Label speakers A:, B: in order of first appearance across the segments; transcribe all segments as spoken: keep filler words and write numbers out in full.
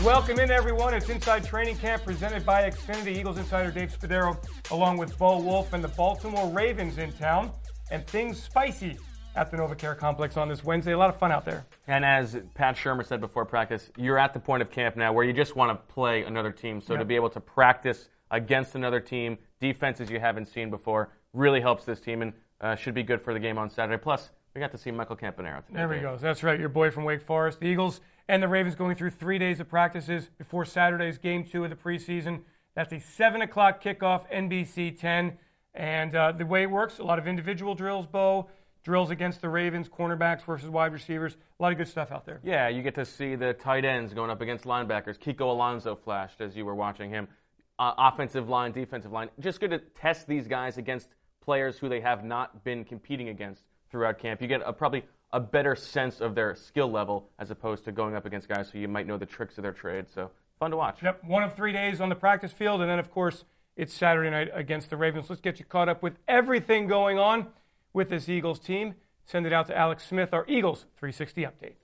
A: Welcome in, everyone. It's Inside Training Camp presented by Xfinity. Eagles insider Dave Spadaro, along with Bo Wolf and the Baltimore Ravens in town. And things spicy at the NovaCare Complex on this Wednesday. A lot of fun out there.
B: And as Pat Shurmur said before practice, you're at the point of camp now where you just want to play another team. So yep. to be able to practice against another team, defenses you haven't seen before, really helps this team and uh, should be good for the game on Saturday. Plus, we got to see Michael Campanaro today.
A: There we go. That's right, your boy from Wake Forest. The Eagles and the Ravens going through three days of practices before Saturday's game two of the preseason. That's a seven o'clock kickoff, N B C ten. And uh, the way it works, a lot of individual drills, Bo, drills against the Ravens, cornerbacks versus wide receivers. A lot of good stuff out there.
B: Yeah, you get to see the tight ends going up against linebackers. Kiko Alonso flashed as you were watching him. Uh, offensive line, defensive line. Just good to test these guys against players who they have not been competing against throughout camp. You get a, probably a better sense of their skill level as opposed to going up against guys who you might know the tricks of their trade. So fun to watch.
A: Yep, one of three days on the practice field, and then, of course, it's Saturday night against the Ravens. Let's get you caught up with everything going on with this Eagles team. Send it out to Alex Smith, our Eagles three sixty update.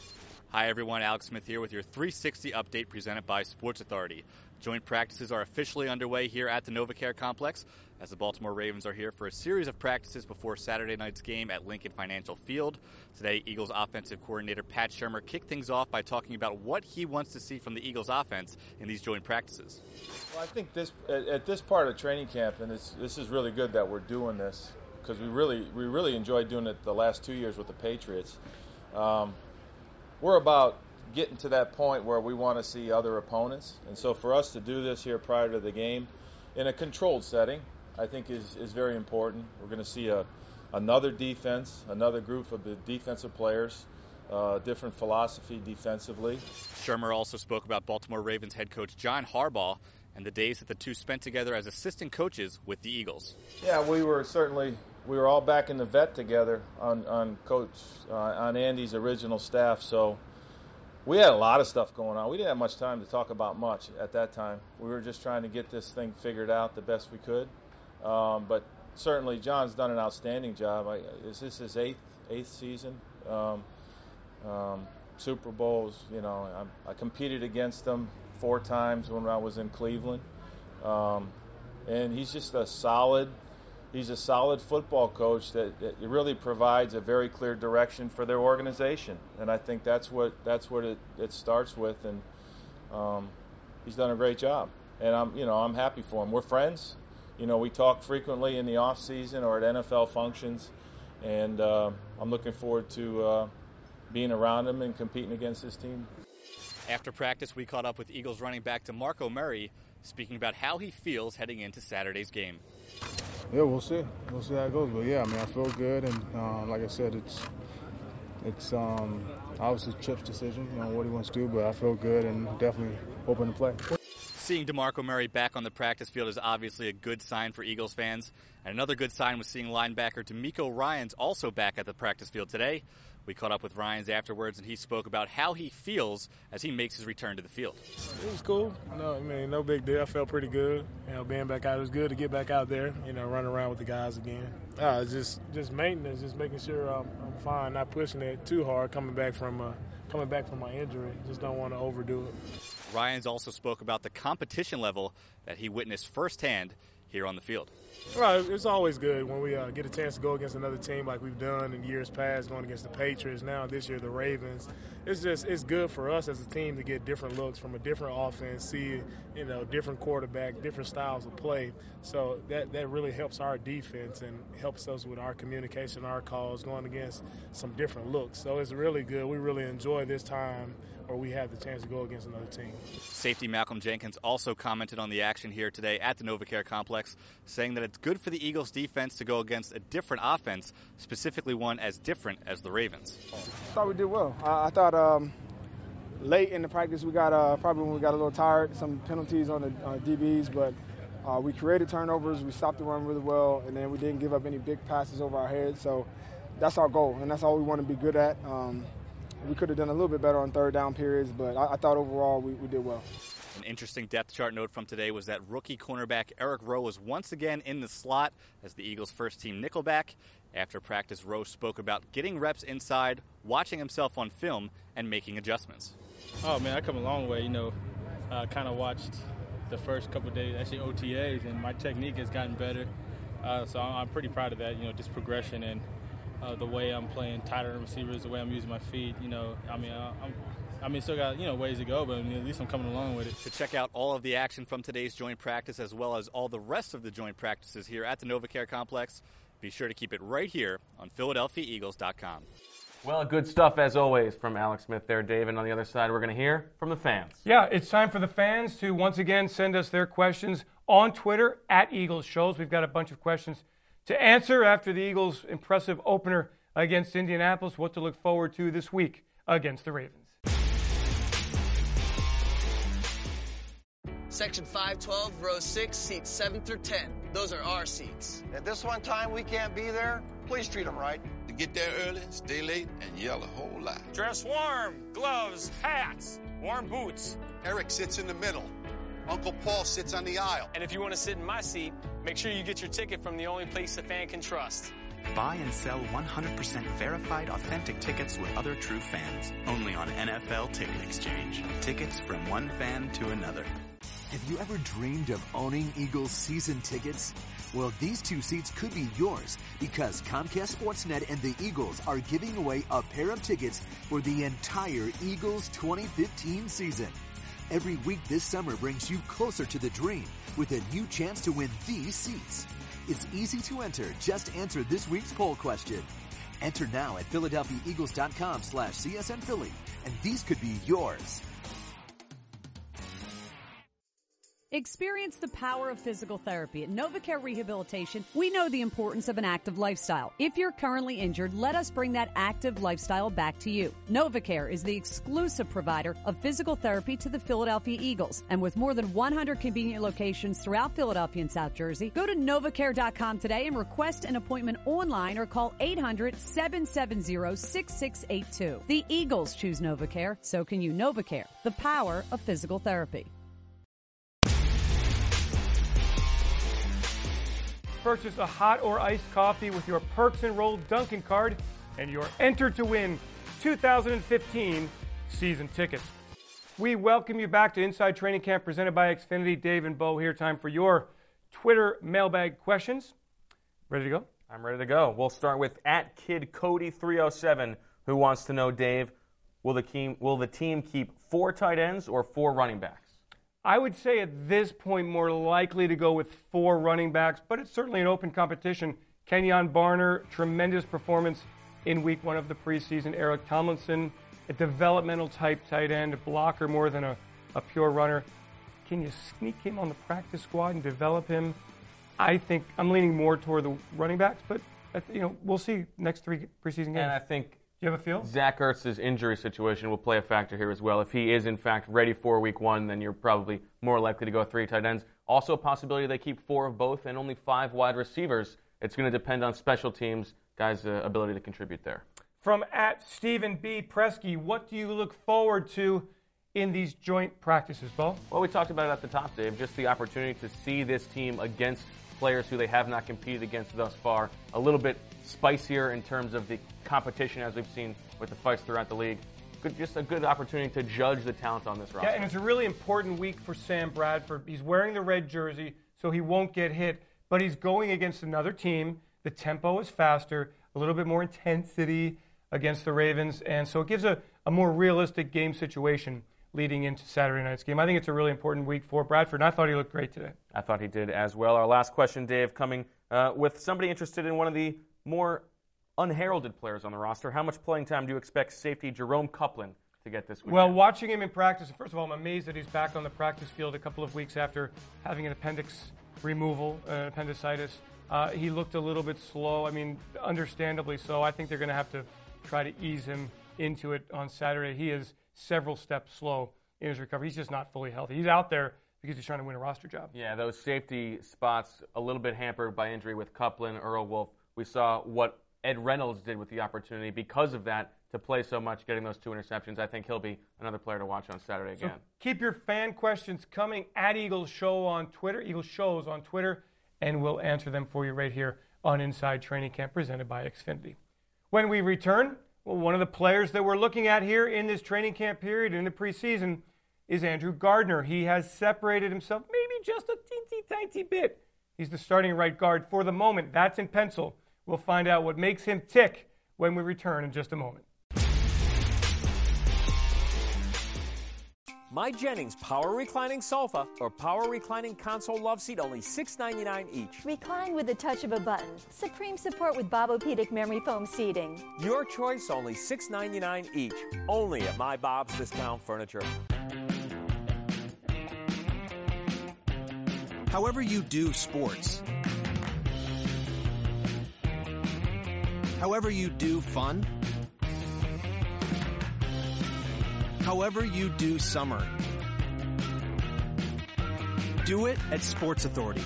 C: Hi, everyone. Alex Smith here with your three sixty update presented by Sports Authority. Joint practices are officially underway here at the NovaCare Complex as the Baltimore Ravens are here for a series of practices before Saturday night's game at Lincoln Financial Field. Today, Eagles offensive coordinator Pat Shurmur kicked things off by talking about what he wants to see from the Eagles offense in these joint practices.
D: Well, I think this at, at this part of training camp, and it's, this is really good that we're doing this because we really we really enjoyed doing it the last two years with the Patriots. Um, we're about getting to that point where we want to see other opponents. And so for us to do this here prior to the game in a controlled setting, I think is, is very important. We're going to see a, another defense, another group of the defensive players, uh, different philosophy defensively.
C: Shurmur also spoke about Baltimore Ravens head coach John Harbaugh and the days that the two spent together as assistant coaches with the Eagles.
D: Yeah, we were certainly, we were all back in the vet together on, on Coach, uh, on Andy's original staff, so we had a lot of stuff going on. We didn't have much time to talk about much at that time. We were just trying to get this thing figured out the best we could. Um, but certainly John's done an outstanding job. I, is this his eighth eighth season? Um, um, Super Bowls, you know, I, I competed against him four times when I was in Cleveland. Um, and he's just a solid He's a solid football coach that, that really provides a very clear direction for their organization, and I think that's what that's what it, it starts with. And um, he's done a great job, and I'm you know I'm happy for him. We're friends, you know. We talk frequently in the off season or at N F L functions, and uh, I'm looking forward to uh, being around him and competing against his team.
C: After practice, we caught up with Eagles running back DeMarco Murray, speaking about how he feels heading into Saturday's game.
E: Yeah, we'll see. We'll see how it goes. But yeah, I mean, I feel good, and uh, like I said, it's it's um, obviously Chip's decision, you know, what he wants to do. But I feel good and definitely open to play.
C: Seeing DeMarco Murray back on the practice field is obviously a good sign for Eagles fans. And another good sign was seeing linebacker DeMeco Ryans also back at the practice field today. We caught up with Ryans afterwards, and he spoke about how he feels as he makes his return to the field.
F: It was cool. No, I mean, no big deal. I felt pretty good. You know, being back out, it was good to get back out there, you know, running around with the guys again. Uh, just just maintenance, just making sure I'm, I'm fine, not pushing it too hard, coming back from uh, coming back from my injury. Just don't want to overdo it.
C: Ryans also spoke about the competition level that he witnessed firsthand here on the field.
F: Well, it's always good when we uh, get a chance to go against another team like we've done in years past, going against the Patriots, now this year the Ravens. It's just it's good for us as a team to get different looks from a different offense, see, you know, different quarterback, different styles of play. So that, that really helps our defense and helps us with our communication, our calls, going against some different looks. So it's really good. We really enjoy this time where we have the chance to go against another team.
C: Safety Malcolm Jenkins also commented on the action here today at the NovaCare Complex, saying that it's good for the Eagles defense to go against a different offense, specifically one as different as the Ravens.
G: I thought we did well. I, I thought um, late in the practice we got uh, probably when we got a little tired, some penalties on the uh, D Bs, but uh, we created turnovers, we stopped the run really well, and then we didn't give up any big passes over our heads. So that's our goal, and that's all we want to be good at. Um, We could have done a little bit better on third down periods, but I, I thought overall we, we did well.
C: An interesting depth chart note from today was that rookie cornerback Eric Rowe was once again in the slot as the Eagles' first-team nickelback. After practice, Rowe spoke about getting reps inside, watching himself on film, and making adjustments.
H: Oh, man, I come a long way. You know, I uh, kind of watched the first couple of days, actually O T As, and my technique has gotten better. Uh, so I'm pretty proud of that, you know, just progression and uh, the way I'm playing tighter receivers, the way I'm using my feet. You know, I mean, I, I'm, I mean, still got, you know, ways to go, but I mean, at least I'm coming along with it.
C: To check out all of the action from today's joint practice, as well as all the rest of the joint practices here at the NovaCare Complex, be sure to keep it right here on Philadelphia Eagles dot com.
B: Well, good stuff as always from Alex Smith there, Dave. And on the other side, we're going to hear from the fans.
A: Yeah, it's time for the fans to once again send us their questions on Twitter at Eagles Shows. We've got a bunch of questions to answer after the Eagles' impressive opener against Indianapolis. What to look forward to this week against the Ravens.
I: Section five twelve, row six, seats seven through ten. Those are our seats.
J: At this one time we can't be there, please treat them right.
K: To get there early, stay late, and yell a whole lot.
L: Dress warm, gloves, hats, warm boots.
M: Eric sits in the middle. Uncle Paul sits on the aisle.
L: And if you want to sit in my seat, make sure you get your ticket from the only place a fan can trust.
N: Buy and sell one hundred percent verified authentic tickets with other true fans. Only on N F L Ticket Exchange. Tickets from one fan to another.
O: Have you ever dreamed of owning Eagles season tickets? Well, these two seats could be yours because Comcast Sportsnet and the Eagles are giving away a pair of tickets for the entire Eagles twenty fifteen season. Every week this summer brings you closer to the dream with a new chance to win these seats. It's easy to enter. Just answer this week's poll question. Enter now at Philadelphia Eagles dot com slash C S N Philly, and these could be yours.
P: Experience the power of physical therapy. At NovaCare Rehabilitation, we know the importance of an active lifestyle. If you're currently injured, let us bring that active lifestyle back to you. NovaCare is the exclusive provider of physical therapy to the Philadelphia Eagles. And with more than one hundred convenient locations throughout Philadelphia and South Jersey, go to Novacare dot com today and request an appointment online or call eight hundred, seven seven zero, six six eight two. The Eagles choose NovaCare, so can you. Novacare, the power of physical therapy.
A: Purchase a hot or iced coffee with your Perks Enrolled Dunkin' card, and you're entered to win two thousand fifteen season tickets. We welcome you back to Inside Training Camp presented by Xfinity. Dave and Bo here. Time for your Twitter mailbag questions. Ready to go?
B: I'm ready to go. We'll start with at Kid Cody three oh seven, who wants to know, Dave, will the team will the team keep four tight ends or four running backs?
A: I would say at this point more likely to go with four running backs, but it's certainly an open competition. Kenyon Barner, tremendous performance in week one of the preseason. Eric Tomlinson, a developmental type tight end, a blocker more than a, a pure runner. Can you sneak him on the practice squad and develop him? I think I'm leaning more toward the running backs, but you know we'll see next three preseason games.
B: And I think
A: Do you have a feel?
B: Zach Ertz's injury situation will play a factor here as well. If he is, in fact, ready for week one, then you're probably more likely to go three tight ends. Also a possibility they keep four of both and only five wide receivers. It's going to depend on special teams, guys' uh, ability to contribute there.
A: From at Stephen B. Presky, what do you look forward to in these joint practices, Bo?
B: Well, we talked about it at the top, Dave, just the opportunity to see this team against players who they have not competed against thus far. A little bit spicier in terms of the competition as we've seen with the fights throughout the league. Good, just a good opportunity to judge the talent on this roster.
A: Yeah, and it's a really important week for Sam Bradford. He's wearing the red jersey, so he won't get hit, but he's going against another team. The tempo is faster, a little bit more intensity against the Ravens, and so it gives a, a more realistic game situation leading into Saturday night's game. I think it's a really important week for Bradford, and I thought he looked great today.
B: I thought he did as well. Our last question, Dave, coming uh, with somebody interested in one of the more unheralded players on the roster. How much playing time do you expect safety Jerome Copeland to get this week?
A: Well, watching him in practice, first of all, I'm amazed that he's back on the practice field a couple of weeks after having an appendix removal, uh, appendicitis. Uh, he looked a little bit slow. I mean, understandably so. I think they're going to have to try to ease him into it on Saturday. He is several steps slow in his recovery. He's just not fully healthy. He's out there because he's trying to win a roster job.
B: Yeah, those safety spots a little bit hampered by injury with Copeland, Earl Wolf. We saw what Ed Reynolds did with the opportunity because of that to play so much, getting those two interceptions. I think he'll be another player to watch on Saturday again.
A: So keep your fan questions coming at Eagles Show on Twitter, Eagles Shows on Twitter, and we'll answer them for you right here on Inside Training Camp presented by Xfinity. When we return, well, one of the players that we're looking at here in this training camp period in the preseason is Andrew Gardner. He has separated himself maybe just a teensy tiny bit. He's the starting right guard for the moment. That's in pencil. We'll find out what makes him tick when we return in just a moment.
Q: My Jennings Power Reclining Sofa or Power Reclining Console Love Seat, only six ninety-nine each.
R: Recline with the touch of a button. Supreme support with Bobopedic memory foam seating.
Q: Your choice, only six ninety-nine each. Only at My Bob's Discount Furniture.
S: However you do sports. However you do fun. However you do summer. Do it at Sports Authority.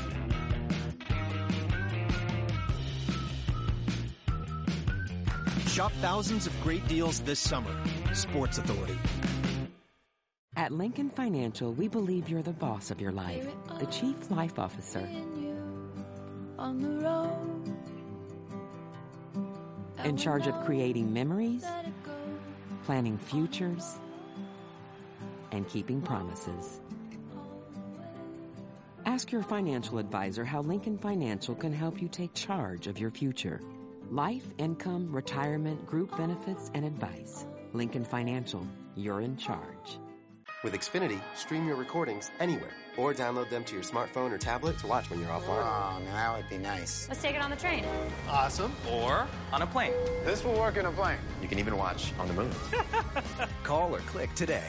S: Shop thousands of great deals this summer. Sports Authority.
T: At Lincoln Financial, we believe you're the boss of your life, the chief life officer.
U: On the road.
T: In charge of creating memories, planning futures, and keeping promises. Ask your financial advisor how Lincoln Financial can help you take charge of your future. Life, income, retirement, group benefits, and advice. Lincoln Financial, you're in charge.
V: With Xfinity, stream your recordings anywhere or download them to your smartphone or tablet to watch when you're offline.
W: Oh, now that would be nice.
X: Let's take it on the train.
W: Awesome.
V: Or on a plane.
W: This will work in a plane.
V: You can even watch on the moon. Call or click today.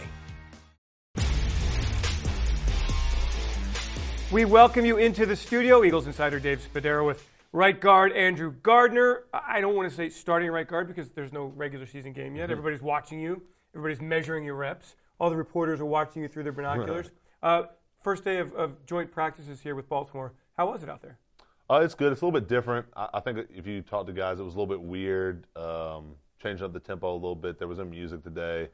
A: We welcome you into the studio. Eagles insider Dave Spadaro with right guard Andrew Gardner. I don't want to say starting right guard because there's no regular season game yet. Mm-hmm. Everybody's watching you. Everybody's measuring your reps. All the reporters are watching you through their binoculars. Right. Uh, first day of, of joint practices here with Baltimore. How was it out there?
Y: Uh, it's good. It's a little bit different. I, I think if you talk to guys, it was a little bit weird. Um, changed up the tempo a little bit. There was no music today.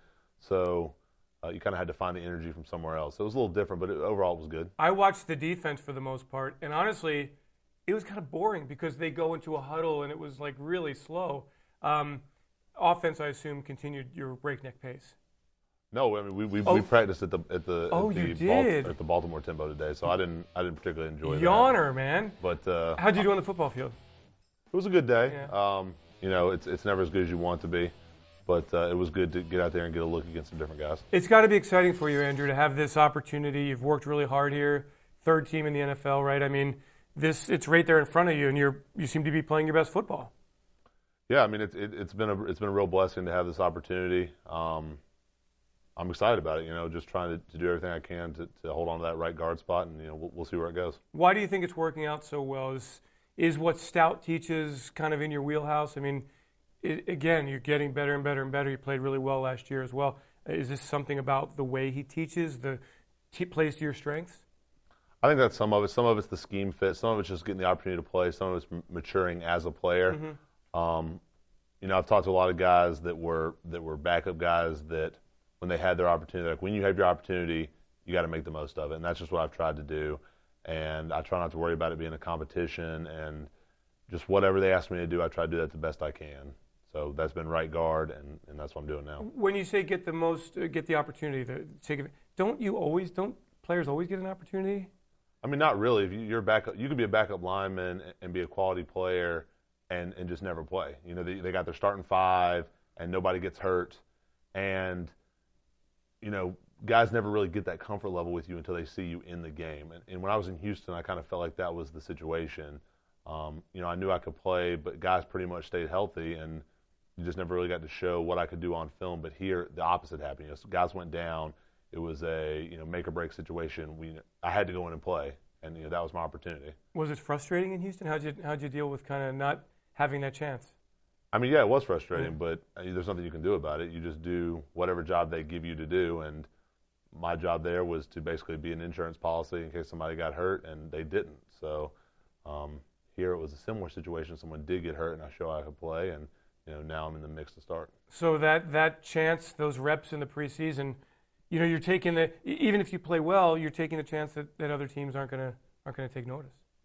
Y: So uh, you kind of had to find the energy from somewhere else. So it was a little different, but it, overall it was good.
A: I watched the defense for the most part. And honestly, it was kind of boring because they go into a huddle and it was like really slow. Um, offense, I assume, continued your breakneck pace.
Y: No, I mean we we,
A: oh.
Y: we practiced at the at the
A: oh
Y: at the
A: you did
Y: Bal- at the Baltimore tempo today, so I didn't I didn't particularly enjoy
A: Yawner,
Y: that.
A: man.
Y: But uh,
A: how'd you do on the football field?
Y: It was a good day.
A: Yeah.
Y: Um, you know, it's it's never as good as you want it to be, but uh, it was good to get out there and get a look against some different guys.
A: It's got to be exciting for you, Andrew, to have this opportunity. You've worked really hard here, third team in the N F L, right? I mean, this it's right there in front of you, and you're you seem to be playing your best football.
Y: Yeah, I mean it's it, it's been a it's been a real blessing to have this opportunity. Um, I'm excited about it, you know, just trying to, to do everything I can to, to hold on to that right guard spot, and, you know, we'll, we'll see where it goes.
A: Why do you think it's working out so well? Is, is what Stout teaches kind of in your wheelhouse? I mean, it, again, you're getting better and better and better. You played really well last year as well. Is this something about the way he teaches, the t- plays to your strengths?
Y: I think that's some of it. Some of it's the scheme fit. Some of it's just getting the opportunity to play. Some of it's m- maturing as a player.
A: Mm-hmm.
Y: Um, you know, I've talked to a lot of guys that were that were backup guys that – when they had their opportunity, like when you have your opportunity, you got to make the most of it, and that's just what I've tried to do. And I try not to worry about it being a competition, and just whatever they ask me to do, I try to do that the best I can. So that's been right guard, and, and that's what I'm doing now.
A: When you say get the most, uh, get the opportunity to take it, don't you always, don't players always get an opportunity?
Y: I mean, not really. If you're backup, you could be a backup lineman and be a quality player, and, and just never play. You know, they they got their starting five, and nobody gets hurt, and you know, guys never really get that comfort level with you until they see you in the game. And, and when I was in Houston, I kind of felt like that was the situation. Um, you know, I knew I could play, but guys pretty much stayed healthy, and you just never really got to show what I could do on film. But here, the opposite happened. You know, so guys went down. It was a, you know, make or break situation. We, I had to go in and play, and, you know, that was my opportunity.
A: Was it frustrating in Houston? How'd you, how'd you deal with kind of not having that chance?
Y: I mean, yeah, it was frustrating, but there's nothing you can do about it. You just do whatever job they give you to do, and my job there was to basically be an insurance policy in case somebody got hurt, and they didn't. So um, here it was a similar situation. Someone did get hurt, and I showed I could play, and you know now I'm in the mix to start.
A: So that that chance, those reps in the preseason, you know, you're taking the even if you play well, you're taking the chance that, that other teams aren't gonna aren't gonna take notice.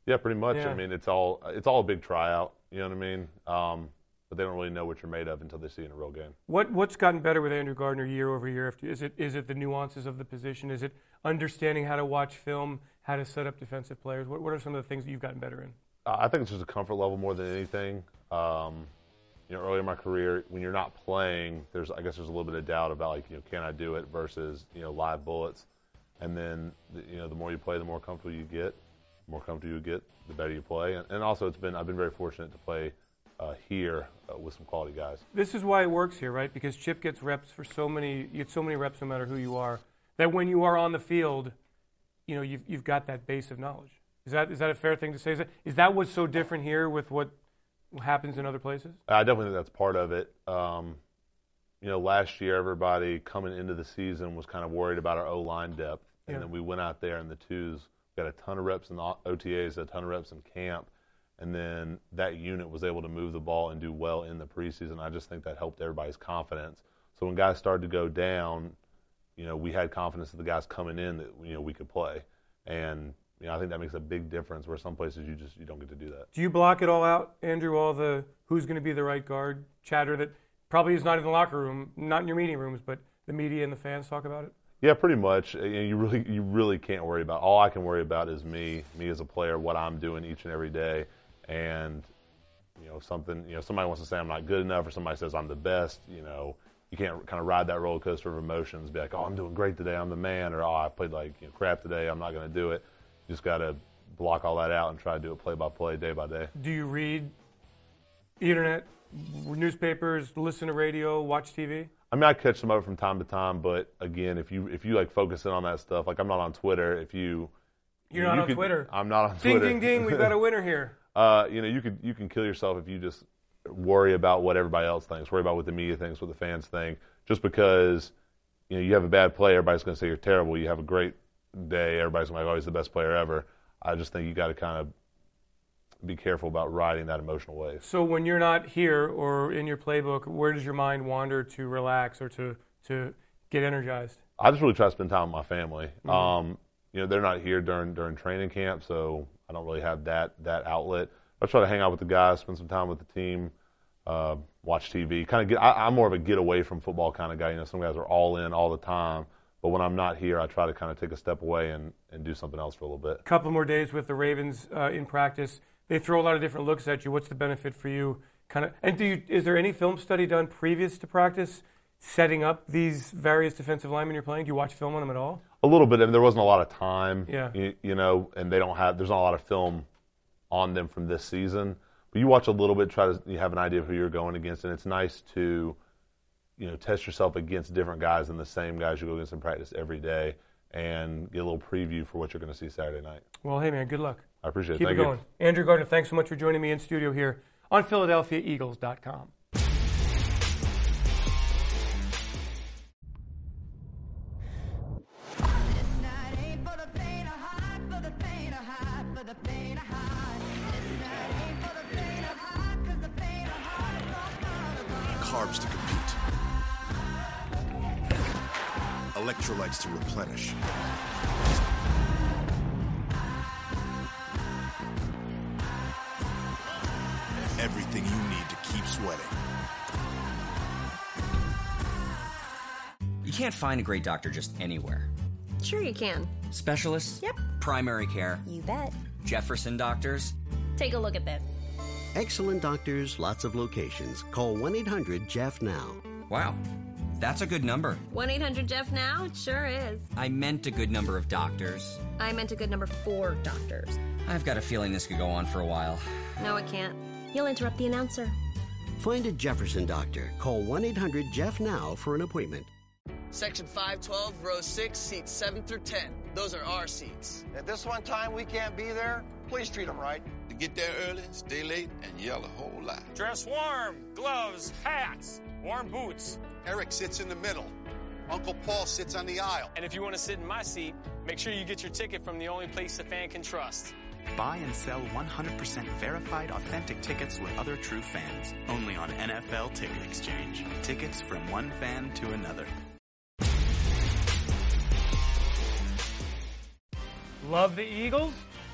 Y: Yeah, pretty much.
A: Yeah.
Y: I mean, it's all it's all a big tryout. You know what I mean? Um, but they don't really know what you're made of until they see you in a real game.
A: What what's gotten better with Andrew Gardner year over year? Is it is it the nuances of the position? Is it understanding how to watch film, how to set up defensive players? What what are some of the things that you've gotten better in?
Y: Uh, I think it's just a comfort level more than anything. Um, you know, earlier in my career, when you're not playing, there's I guess there's a little bit of doubt about like you know can I do it versus you know live bullets, and then the, you know the more you play, the more comfortable you get. The more comfortable you get, the better you play. And, and also, it's been I've been very fortunate to play uh, here uh, with some quality guys.
A: This is why it works here, right? Because Chip gets reps for so many. You get so many reps, no matter who you are, that when you are on the field, you know you've you've got that base of knowledge. Is that is that a fair thing to say? Is that, is that what's so different here with what happens in other places?
Y: I definitely think that's part of it. Um, you know, last year everybody coming into the season was kind of worried about our O-line depth, and
A: Yeah.
Y: then we went out there in the twos, got a ton of reps in the O T As, a ton of reps in camp, and then that unit was able to move the ball and do well in the preseason. I just think that helped everybody's confidence. So when guys started to go down, you know, we had confidence that the guys coming in that you know we could play, and you know, I think that makes a big difference where some places you just you don't get to do that.
A: Do you block it all out, Andrew, all the who's going to be the right guard chatter that probably is not in the locker room, not in your meeting rooms, but the media and the fans talk about it?
Y: Yeah, pretty much. You know, you really you really can't worry about. All I can worry about is me, me as a player, what I'm doing each and every day. And you know, something, you know, somebody wants to say I'm not good enough or somebody says I'm the best, you know, you can't kind of ride that roller coaster of emotions, be like, "Oh, I'm doing great today. I'm the man," or "Oh, I played like, you know, crap today. I'm not going to do it." You just got to block all that out and try to do it play by play, day by day.
A: Do you read the internet, newspapers, listen to radio, watch T V?
Y: I mean, I catch some of it from time to time, but again, if you if you like focus in on that stuff, like I'm not on Twitter. If you
A: You're
Y: you
A: not
Y: you
A: on
Y: could,
A: Twitter.
Y: I'm not on
A: ding,
Y: Twitter.
A: Ding, ding, ding! We've got a winner here.
Y: uh, you know, you could you can kill yourself if you just worry about what everybody else thinks, worry about what the media thinks, what the fans think. Just because you know you have a bad play, everybody's going to say you're terrible. You have a great day, everybody's going to be like, "Oh, he's the best player ever." I just think you got to kind of be careful about riding that emotional wave.
A: So when you're not here or in your playbook, where does your mind wander to relax or to, to get energized?
Y: I just really try to spend time with my family.
A: Mm-hmm.
Y: Um, you know, they're not here during during training camp, so I don't really have that that outlet. I try to hang out with the guys, spend some time with the team, uh, watch T V. Kind of get. I, I'm more of a get away from football kind of guy. You know, some guys are all in all the time. But when I'm not here, I try to kind of take a step away and, and do something else for a little bit.
A: A couple more days with the Ravens uh, in practice. They throw a lot of different looks at you. What's the benefit for you? Kind of, and do you, is there any film study done previous to practice setting up these various defensive linemen you're playing? Do you watch film on them at all?
Y: A little bit. I mean, there wasn't a lot of time,
A: Yeah.
Y: you, you know, and they don't have. There's not a lot of film on them from this season. But you watch a little bit, try to you have an idea of who you're going against, and it's nice to, you know, test yourself against different guys than the same guys you go against in practice every day, and get a little preview for what you're going to see Saturday night.
A: Well, hey man, good luck.
Y: I appreciate it.
A: Keep
Y: Thank
A: it
Y: you.
A: going. Andrew Gardner, thanks so much for joining me in studio here on Philadelphia Eagles dot com.
D: Carbs to compete. Electrolytes to replenish. Everything you need to keep sweating.
E: You can't find a great doctor just anywhere.
F: Sure you can.
E: Specialists?
F: Yep.
E: Primary care?
F: You bet.
E: Jefferson doctors?
F: Take a look at this.
G: Excellent doctors, lots of locations. Call one eight hundred Jeff now.
E: Wow, that's a good number.
F: one eight hundred Jeff now? It sure is.
E: I meant a good number of doctors.
F: I meant a good number for doctors.
E: I've got a feeling this could go on for a while.
F: No, it can't. You'll interrupt the announcer.
G: Find a Jefferson doctor. Call one eight hundred Jeff now for an appointment.
I: Section five twelve, row six, seats seven through ten. Those are our seats.
J: At this one time we can't be there, please treat them right.
K: To get there early, stay late, and yell a whole lot.
L: Dress warm, gloves, hats, warm boots.
M: Eric sits in the middle. Uncle Paul sits on the aisle.
L: And if you want to sit in my seat, make sure you get your ticket from the only place a fan can trust.
N: Buy and sell one hundred percent verified authentic tickets with other true fans. Only on N F L Ticket Exchange. Tickets from one fan to another.
A: Love the Eagles?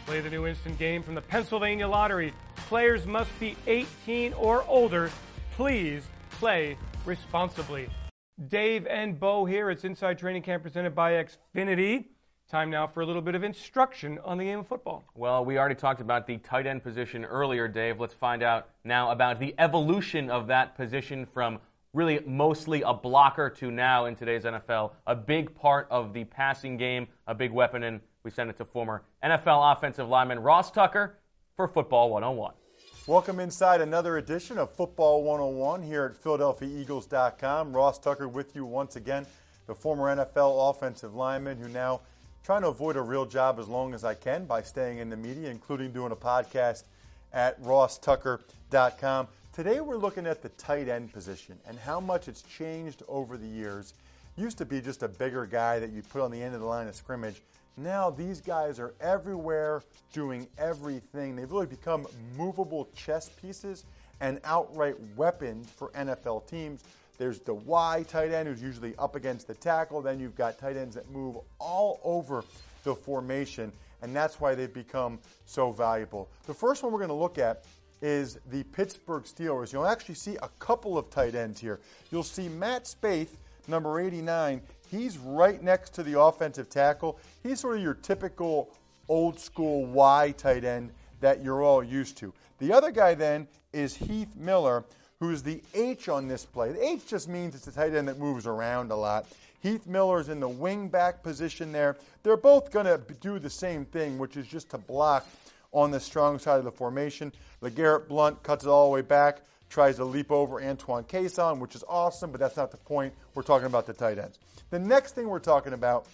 A: Play the new instant game from the Pennsylvania Lottery. Players must be eighteen or older. Please play responsibly. Dave and Bo here. It's Inside Training Camp presented by Xfinity. Time now for a little bit of instruction on the game of football.
B: Well, we already talked about the tight end position earlier, Dave. Let's find out now about the evolution of that position from really mostly a blocker to now in today's N F L, a big part of the passing game, a big weapon, and we send it to former N F L offensive lineman Ross Tucker for Football one oh one.
C: Welcome inside another edition of Football one oh one here at Philadelphia Eagles dot com. Ross Tucker with you once again, the former N F L offensive lineman who now trying to avoid a real job as long as I can by staying in the media, including doing a podcast at Ross Tucker dot com. Today we're looking at the tight end position and how much it's changed over the years. Used to be just a bigger guy that you put on the end of the line of scrimmage. Now these guys are everywhere doing everything. They've really become movable chess pieces and outright weapons for N F L teams. There's the Y tight end who's usually up against the tackle. Then you've got tight ends that move all over the formation, and that's why they've become so valuable. The first one we're going to look at is the Pittsburgh Steelers. You'll actually see a couple of tight ends here. You'll see Matt Spaeth, number eighty-nine. He's right next to the offensive tackle. He's sort of your typical old school Y tight end that you're all used to. The other guy then is Heath Miller, who's the H on this play. The H just means it's a tight end that moves around a lot. Heath Miller's in the wing back position there. They're both going to do the same thing, which is just to block on the strong side of the formation. LeGarrette Blount cuts it all the way back, tries to leap over Antoine Cason, which is awesome, but that's not the point. We're talking about the tight ends. The next thing we're talking about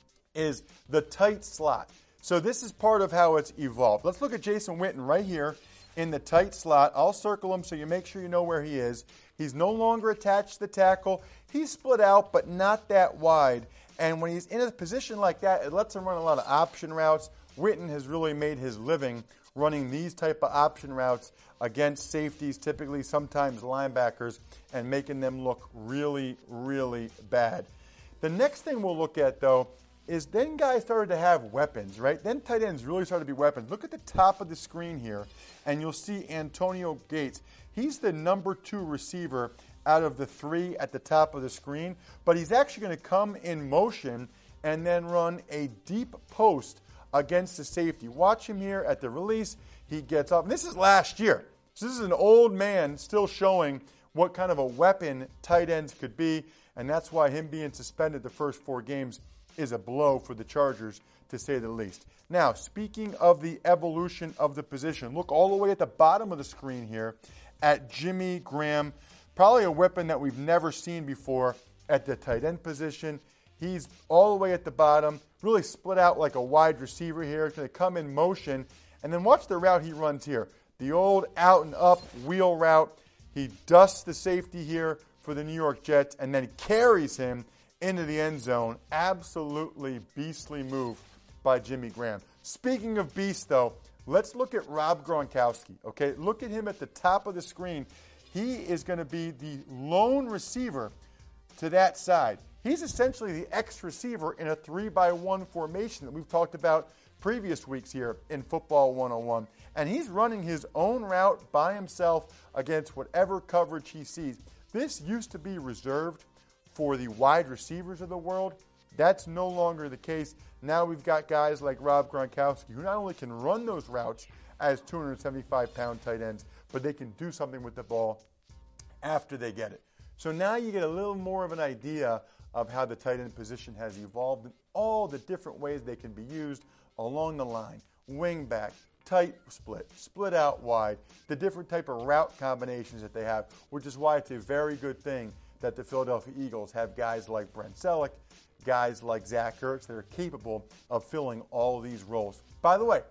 C: is the tight slot. So this is part of how it's evolved. Let's look at Jason Witten right here in the tight slot. I'll circle him so you make sure you know where he is. He's no longer attached to the tackle. He's split out, but not that wide. And when he's in a position like that, it lets him run a lot of option routes. Witten has really made his living running these type of option routes against safeties, typically sometimes linebackers, and making them look really, really bad. The next thing we'll look at, though, is then guys started to have weapons, right? Then tight ends really started to be weapons. Look at the top of the screen here, and you'll see Antonio Gates. He's the number two receiver out of the three at the top of the screen, but he's actually going to come in motion and then run a deep post against the safety. Watch him here at the release. He gets up. And this is last year. So this is an old man still showing what kind of a weapon tight ends could be, and that's why him being suspended the first four games is a blow for the Chargers, to say the least. Now, speaking of the evolution of the position, look all the way at the bottom of the screen here at Jimmy Graham. Probably a weapon that we've never seen before at the tight end position. He's all the way at the bottom, really split out like a wide receiver here. He's going to come in motion, and then watch the route he runs here. The old out and up wheel route. He dusts the safety here for the New York Jets and then carries him into the end zone. Absolutely beastly move by Jimmy Graham. Speaking of beast, though, let's look at Rob Gronkowski. Okay, look at him at the top of the screen. He is going to be the lone receiver to that side. He's essentially the X receiver in a three by one formation that we've talked about previous weeks here in Football one oh one. And he's running his own route by himself against whatever coverage he sees. This used to be reserved for the wide receivers of the world. That's no longer the case. Now we've got guys like Rob Gronkowski who not only can run those routes as two hundred seventy-five pound tight ends, but they can do something with the ball after they get it. So now you get a little more of an idea of how the tight end position has evolved and all the different ways they can be used along the line. Wing back, tight split, split out wide, the different type of route combinations that they have, which is why it's a very good thing that the Philadelphia Eagles have guys like Brent Selleck, guys like Zach Ertz that are capable of filling all these roles. By the way,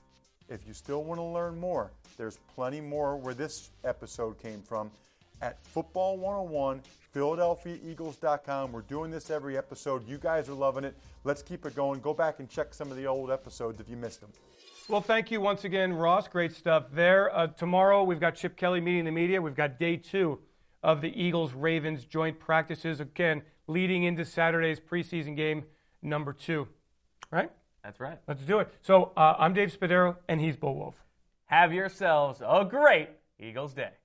C: if you still want to learn more, there's plenty more where this episode came from at Football one oh one, Philadelphia Eagles dot com. We're doing this every episode. You guys are loving it. Let's keep it going. Go back and check some of the old episodes if you missed them.
A: Well, thank you once again, Ross. Great stuff there. Uh, tomorrow, we've got Chip Kelly meeting the media. We've got day two of the Eagles-Ravens joint practices, again, leading into Saturday's preseason game number two. Right?
B: That's right.
A: Let's do it. So uh, I'm Dave Spadaro, and he's Bull Wolf.
B: Have yourselves a great Eagles Day.